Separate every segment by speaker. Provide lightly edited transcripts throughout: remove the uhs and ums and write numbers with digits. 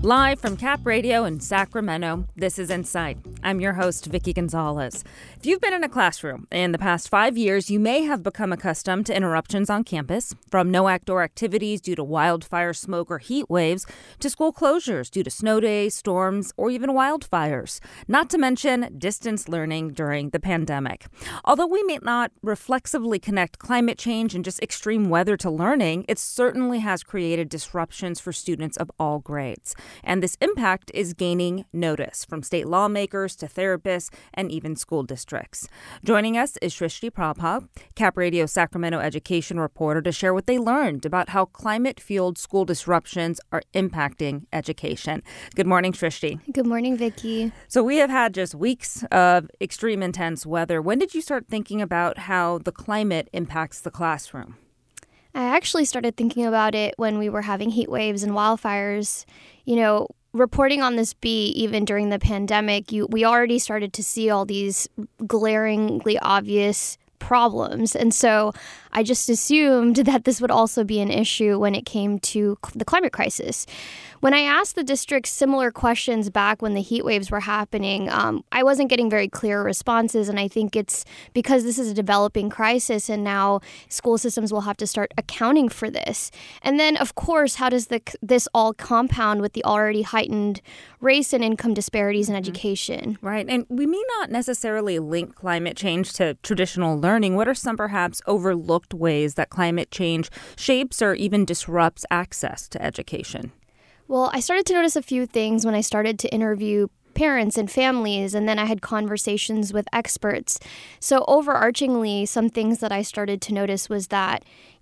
Speaker 1: Live from Cap Radio in Sacramento, this is Insight. I'm your host, Vicki Gonzalez. If you've been in a classroom in the past 5 years, you may have become accustomed to interruptions on campus, from no outdoor activities due to wildfire smoke or heat waves, to school closures due to snow days, storms, or even wildfires. Not to mention distance learning during the pandemic. Although we may not reflexively connect climate change and just extreme weather to learning, it certainly has created disruptions for students of all grades. And this impact is gaining notice from state lawmakers to therapists and even school districts. Joining us is Shrishti Prabha, Cap Radio Sacramento education reporter, to share what they learned about how climate-fueled school disruptions are impacting education. Good morning, Shrishti.
Speaker 2: Good morning, Vicki.
Speaker 1: So we have had just weeks of extreme intense weather. When did you start thinking about how the climate impacts the classroom?
Speaker 2: I actually started thinking about it when we were having heat waves and wildfires. Reporting on this beat, even during the pandemic, we already started to see all these glaringly obvious problems. And so I just assumed that this would also be an issue when it came to the climate crisis. When I asked the district similar questions back when the heat waves were happening, I wasn't getting very clear responses. And I think it's because this is a developing crisis and now school systems will have to start accounting for this. And then, of course, how does this all compound with the already heightened race and income disparities in education?
Speaker 1: Right. And we may not necessarily link climate change to traditional learning. What are some perhaps overlooked ways that climate change shapes or even disrupts access to education?
Speaker 2: Well, I started to notice a few things when I started to interview parents and families, and then I had conversations with experts. So overarchingly, some things that I started to notice was that,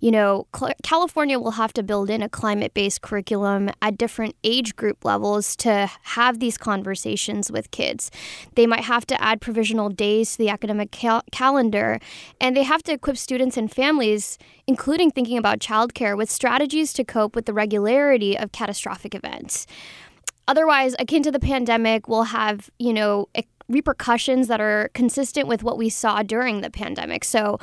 Speaker 2: California will have to build in a climate-based curriculum at different age group levels to have these conversations with kids. They might have to add provisional days to the academic calendar, and they have to equip students and families, including thinking about childcare, with strategies to cope with the regularity of catastrophic events. Otherwise, akin to the pandemic, we'll have, repercussions that are consistent with what we saw during the pandemic. So,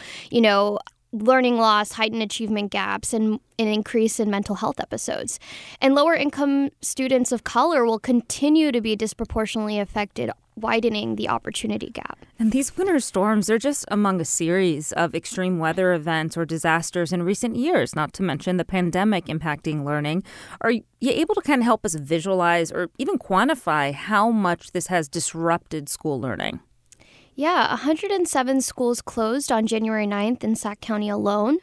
Speaker 2: learning loss, heightened achievement gaps, and an increase in mental health episodes. And lower income students of color will continue to be disproportionately affected, widening the opportunity gap.
Speaker 1: And these winter storms are just among a series of extreme weather events or disasters in recent years, not to mention the pandemic impacting learning. Are you able to kind of help us visualize or even quantify how much this has disrupted school learning?
Speaker 2: Yeah, 107 schools closed on January 9th in Sac County alone.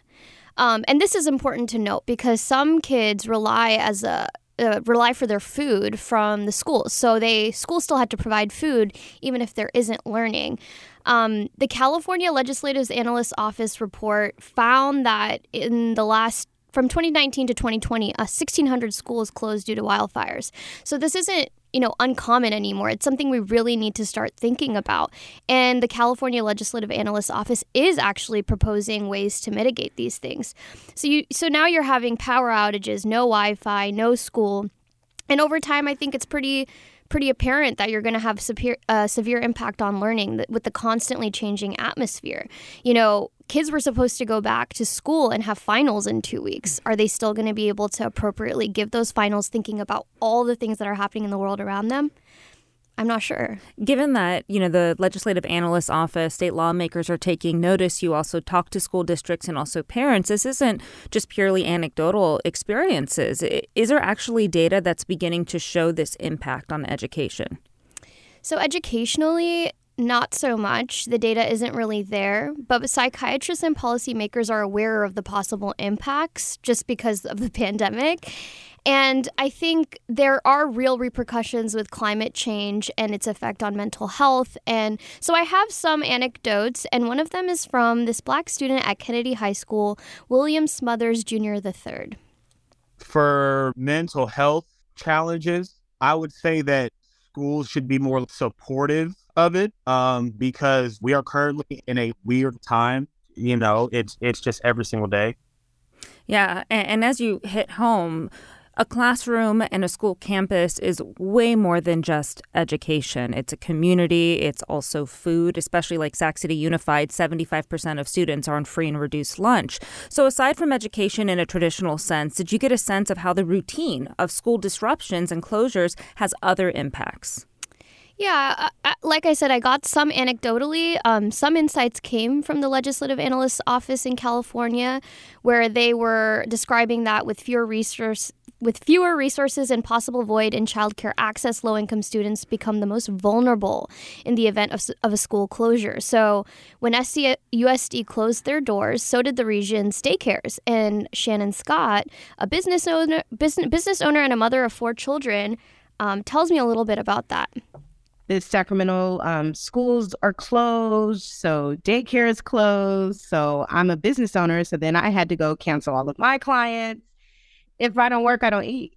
Speaker 2: And this is important to note because some kids rely for their food from the schools. So schools still had to provide food even if there isn't learning. The California Legislative Analyst Office report found that from 2019 to 2020, 1,600 schools closed due to wildfires. So this isn't uncommon anymore. It's something we really need to start thinking about. And the California Legislative Analyst Office is actually proposing ways to mitigate these things. So now you're having power outages, no Wi-Fi, no school. And over time, I think it's pretty apparent that you're going to have severe impact on learning with the constantly changing atmosphere. Kids were supposed to go back to school and have finals in 2 weeks. Are they still going to be able to appropriately give those finals thinking about all the things that are happening in the world around them? I'm not sure.
Speaker 1: Given that, the Legislative Analyst Office, state lawmakers are taking notice, you also talk to school districts and also parents. This isn't just purely anecdotal experiences. Is there actually data that's beginning to show this impact on education?
Speaker 2: So educationally, not so much. The data isn't really there, but psychiatrists and policymakers are aware of the possible impacts just because of the pandemic. And I think there are real repercussions with climate change and its effect on mental health. And so I have some anecdotes, and one of them is from this Black student at Kennedy High School, William Smothers Jr. III.
Speaker 3: For mental health challenges, I would say that schools should be more supportive of it because we are currently in a weird time. It's just every single day.
Speaker 1: Yeah. And as you hit home, A classroom and a school campus is way more than just education. It's a community. It's also food, especially like Sac City Unified, 75% of students are on free and reduced lunch. So aside from education in a traditional sense, did you get a sense of how the routine of school disruptions and closures has other impacts?
Speaker 2: Yeah, like I said, I got some anecdotally. Some insights came from the Legislative Analyst's Office in California, where they were describing that with fewer resources and possible void in childcare access, low-income students become the most vulnerable in the event of a school closure. So when SCUSD closed their doors, so did the region's daycares. And Shannon Scott, a business owner and a mother of 4 children, tells me a little bit about that.
Speaker 4: The Sacramento schools are closed, so daycare is closed. So I'm a business owner, so then I had to go cancel all of my clients. If I don't work, I don't eat.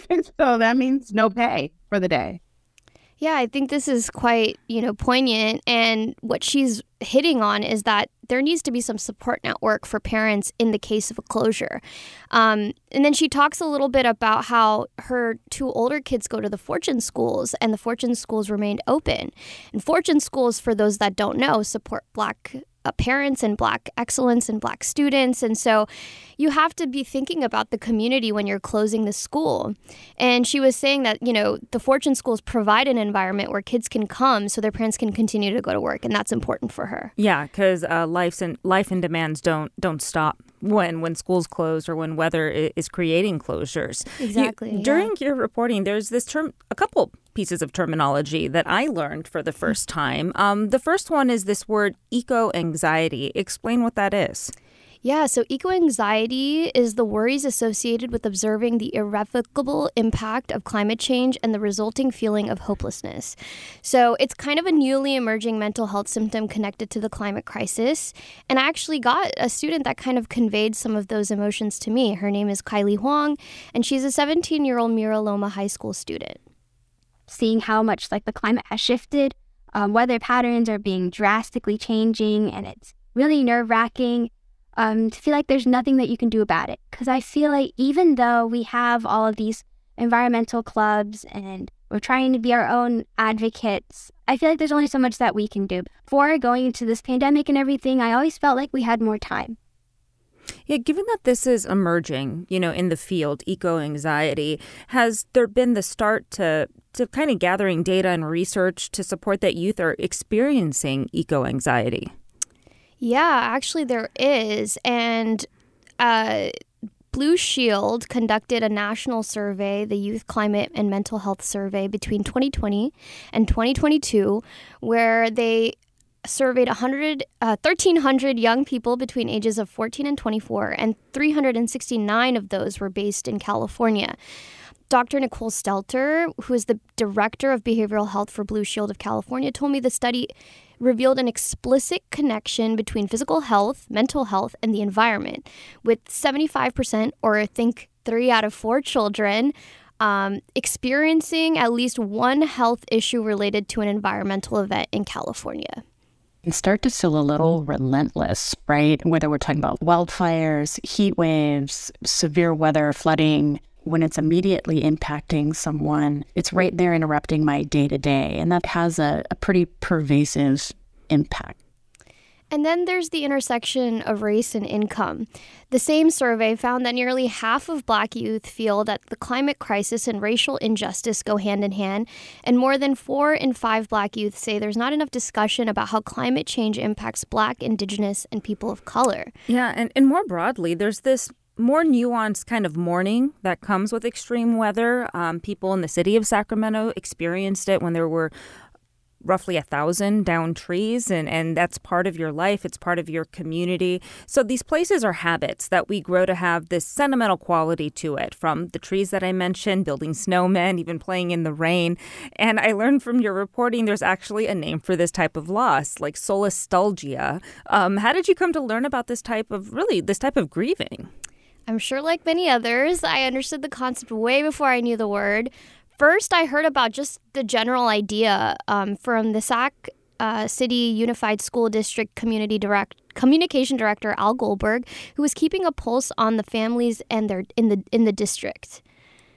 Speaker 4: So that means no pay for the day.
Speaker 2: Yeah, I think this is quite, poignant. And what she's hitting on is that there needs to be some support network for parents in the case of a closure. And then she talks a little bit about how her 2 older kids go to the Fortune schools, and the Fortune schools remained open. And Fortune schools, for those that don't know, support Black parents and Black excellence and Black students. And so you have to be thinking about the community when you're closing the school. And she was saying that, the Fortune schools provide an environment where kids can come so their parents can continue to go to work. And that's important for her.
Speaker 1: Yeah, because life and demands don't stop when schools close or when weather is creating closures.
Speaker 2: Exactly.
Speaker 1: During your reporting, there's this term, a couple pieces of terminology that I learned for the first time. The first one is this word eco-anxiety. Explain what that is.
Speaker 2: Yeah, so eco-anxiety is the worries associated with observing the irrevocable impact of climate change and the resulting feeling of hopelessness. So it's kind of a newly emerging mental health symptom connected to the climate crisis. And I actually got a student that kind of conveyed some of those emotions to me. Her name is Kylie Huang, and she's a 17-year-old Mira Loma High School student.
Speaker 5: Seeing how much the climate has shifted, weather patterns are being drastically changing, and it's really nerve-wracking. To feel like there's nothing that you can do about it. Because I feel like even though we have all of these environmental clubs and we're trying to be our own advocates, I feel like there's only so much that we can do. Before going into this pandemic and everything, I always felt like we had more time.
Speaker 1: Yeah, given that this is emerging, in the field, eco-anxiety, has there been the start to kind of gathering data and research to support that youth are experiencing eco-anxiety?
Speaker 2: Yeah, actually there is. And Blue Shield conducted a national survey, the Youth Climate and Mental Health Survey, between 2020 and 2022, where they surveyed 1,300 young people between ages of 14 and 24, and 369 of those were based in California. Dr. Nicole Stelter, who is the director of behavioral health for Blue Shield of California, told me the study revealed an explicit connection between physical health, mental health, and the environment, with 75%, or I think 3 out of 4 children, experiencing at least one health issue related to an environmental event in California.
Speaker 6: And start to feel a little relentless, right? Whether we're talking about wildfires, heat waves, severe weather, flooding, when it's immediately impacting someone, it's right there interrupting my day-to-day. And that has a pretty pervasive impact.
Speaker 2: And then there's the intersection of race and income. The same survey found that nearly half of Black youth feel that the climate crisis and racial injustice go hand in hand, and more than 4 in 5 Black youth say there's not enough discussion about how climate change impacts Black, Indigenous, and people of color.
Speaker 1: Yeah, and more broadly, there's this more nuanced kind of mourning that comes with extreme weather. People in the city of Sacramento experienced it when there were roughly 1,000 downed trees, and that's part of your life. It's part of your community. So these places are habits that we grow to have this sentimental quality to it, from the trees that I mentioned, building snowmen, even playing in the rain. And I learned from your reporting there's actually a name for this type of loss, like solastalgia. How did you come to learn about this type of grieving?
Speaker 2: I'm sure, like many others, I understood the concept way before I knew the word. First, I heard about just the general idea from the Sac City Unified School District Communication Director Al Goldberg, who was keeping a pulse on the families and their in the district.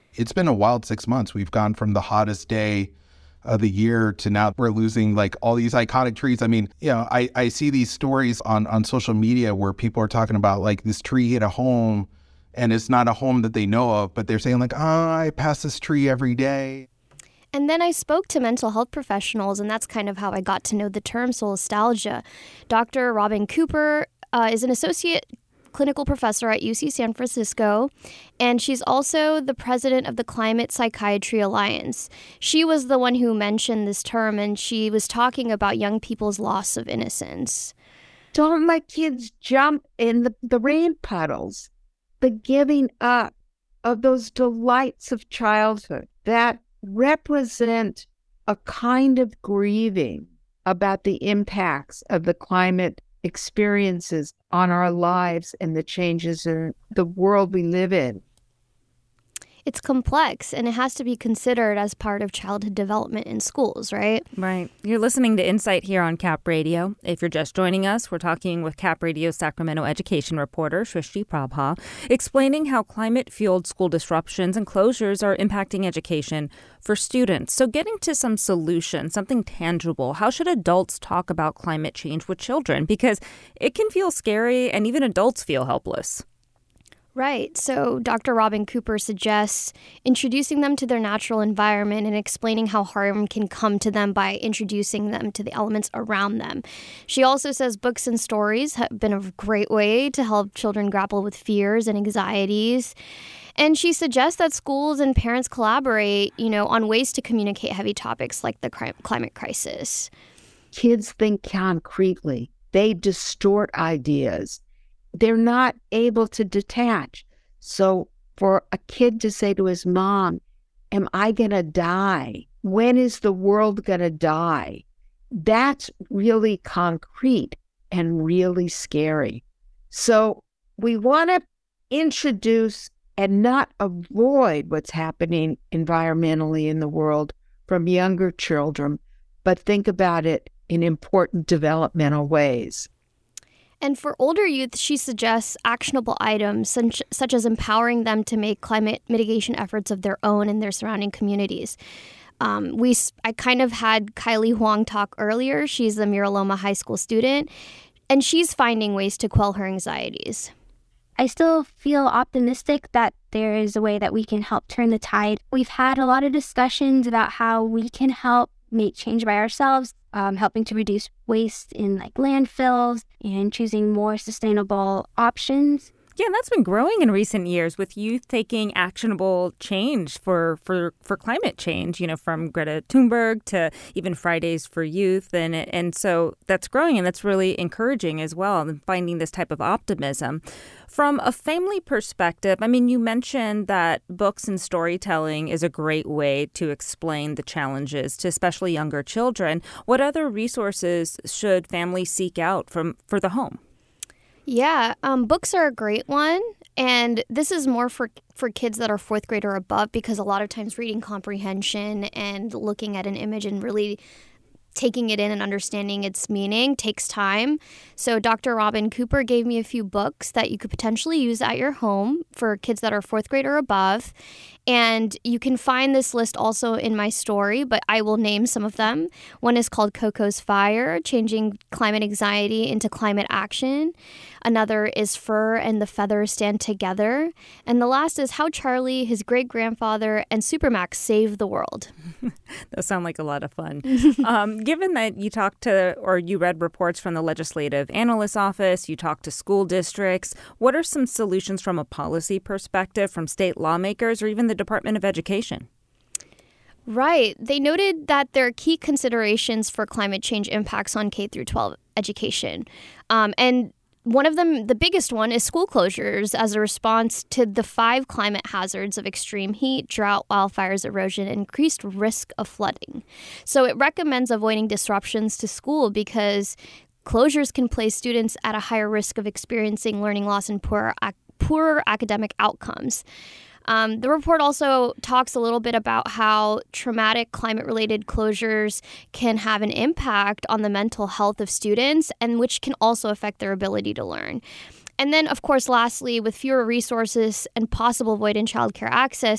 Speaker 7: It's been a wild 6 months. We've gone from the hottest day of the year to now we're losing like all these iconic trees. I mean, I see these stories on social media where people are talking about like this tree hit a home and it's not a home that they know of, but they're saying like, I pass this tree every day.
Speaker 2: And then I spoke to mental health professionals, and that's kind of how I got to know the term solastalgia. Dr. Robin Cooper is an associate clinical professor at UC San Francisco, and she's also the president of the Climate Psychiatry Alliance. She was the one who mentioned this term, and she was talking about young people's loss of innocence.
Speaker 8: Don't let kids jump in the rain puddles, the giving up of those delights of childhood that represent a kind of grieving about the impacts of the climate experiences on our lives and the changes in the world we live in.
Speaker 2: It's complex, and it has to be considered as part of childhood development in schools, right?
Speaker 1: Right. You're listening to Insight here on Cap Radio. If you're just joining us, we're talking with Cap Radio Sacramento education reporter Srishti Prabha, explaining how climate-fueled school disruptions and closures are impacting education for students. So getting to some solution, something tangible, how should adults talk about climate change with children? Because it can feel scary, and even adults feel helpless.
Speaker 2: Right. So Dr. Robin Cooper suggests introducing them to their natural environment and explaining how harm can come to them by introducing them to the elements around them. She also says books and stories have been a great way to help children grapple with fears and anxieties. And she suggests that schools and parents collaborate, on ways to communicate heavy topics like the climate crisis.
Speaker 8: Kids think concretely. They distort ideas. They're not able to detach. So for a kid to say to his mom, am I going to die? When is the world going to die? That's really concrete and really scary. So we want to introduce and not avoid what's happening environmentally in the world from younger children, but think about it in important developmental ways.
Speaker 2: And for older youth, she suggests actionable items such as empowering them to make climate mitigation efforts of their own in their surrounding communities. I kind of had Kylie Huang talk earlier. She's a Mira Loma High School student, and she's finding ways to quell her anxieties.
Speaker 5: I still feel optimistic that there is a way that we can help turn the tide. We've had a lot of discussions about how we can help make change by ourselves, helping to reduce waste in landfills and choosing more sustainable options.
Speaker 1: Yeah, and that's been growing in recent years with youth taking actionable change for climate change, from Greta Thunberg to even Fridays for Youth. And so that's growing, and that's really encouraging as well, and finding this type of optimism. From a family perspective, you mentioned that books and storytelling is a great way to explain the challenges to especially younger children. What other resources should families seek out for the home?
Speaker 2: Yeah, books are a great one, and this is more for kids that are fourth grade or above, because a lot of times reading comprehension and looking at an image and really taking it in and understanding its meaning takes time. So Dr. Robin Cooper gave me a few books that you could potentially use at your home for kids that are fourth grade or above. And you can find this list also in my story, but I will name some of them. One is called Coco's Fire, Changing Climate Anxiety into Climate Action. Another is Fur and the Feather Stand Together. And the last is How Charlie, His Great-Grandfather, and Supermax Saved the World.
Speaker 1: Those sound like a lot of fun. Given that you talked to or you read reports from the Legislative Analyst's Office, you talked to school districts, what are some solutions from a policy perspective from state lawmakers or even the Department of Education?
Speaker 2: Right. They noted that there are key considerations for climate change impacts on K-12 education. And one of them, the biggest one, is school closures as a response to the 5 climate hazards of extreme heat, drought, wildfires, erosion, and increased risk of flooding. So it recommends avoiding disruptions to school because closures can place students at a higher risk of experiencing learning loss and poorer academic outcomes. The report also talks a little bit about how traumatic climate-related closures can have an impact on the mental health of students, and which can also affect their ability to learn. And then, of course, lastly, with fewer resources and possible void in childcare access,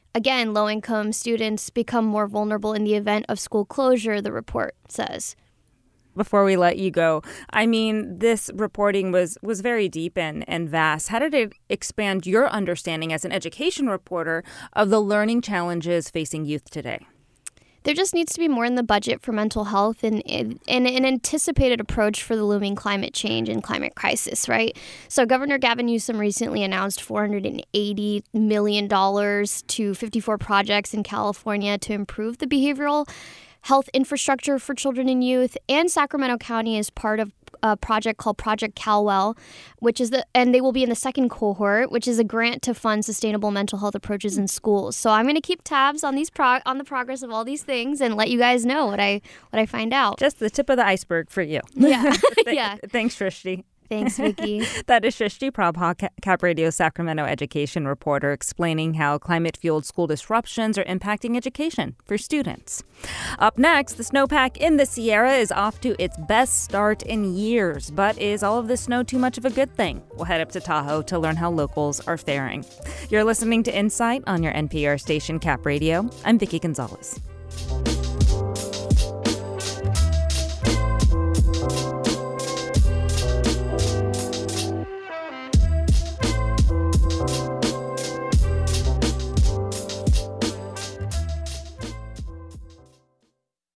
Speaker 2: Again, low-income students become more vulnerable in the event of school closure, the report says.
Speaker 1: Before we let you go, I mean, this reporting was very deep and vast. How did it expand your understanding as an education reporter of the learning challenges facing youth today?
Speaker 2: There just needs to be more in the budget for mental health and an anticipated approach for the looming climate change and climate crisis, right? So Governor Gavin Newsom recently announced $480 million to 54 projects in California to improve the behavioral health infrastructure for children and youth. And Sacramento County is part of a project called Project Calwell, and they will be in the second cohort, which is a grant to fund sustainable mental health approaches in schools. So I'm going to keep tabs on on the progress of all these things and let you guys know what I find out.
Speaker 1: Just the tip of the iceberg for you.
Speaker 2: Yeah. Yeah.
Speaker 1: Thanks, Shrishti.
Speaker 2: Thanks, Vicki.
Speaker 1: That is Shrishti Prabha, Cap Radio Sacramento education reporter, explaining how climate-fueled school disruptions are impacting education for students. Up next, the snowpack in the Sierra is off to its best start in years. But is all of this snow too much of a good thing? We'll head up to Tahoe to learn how locals are faring. You're listening to Insight on your NPR station, Cap Radio. I'm Vicki Gonzalez.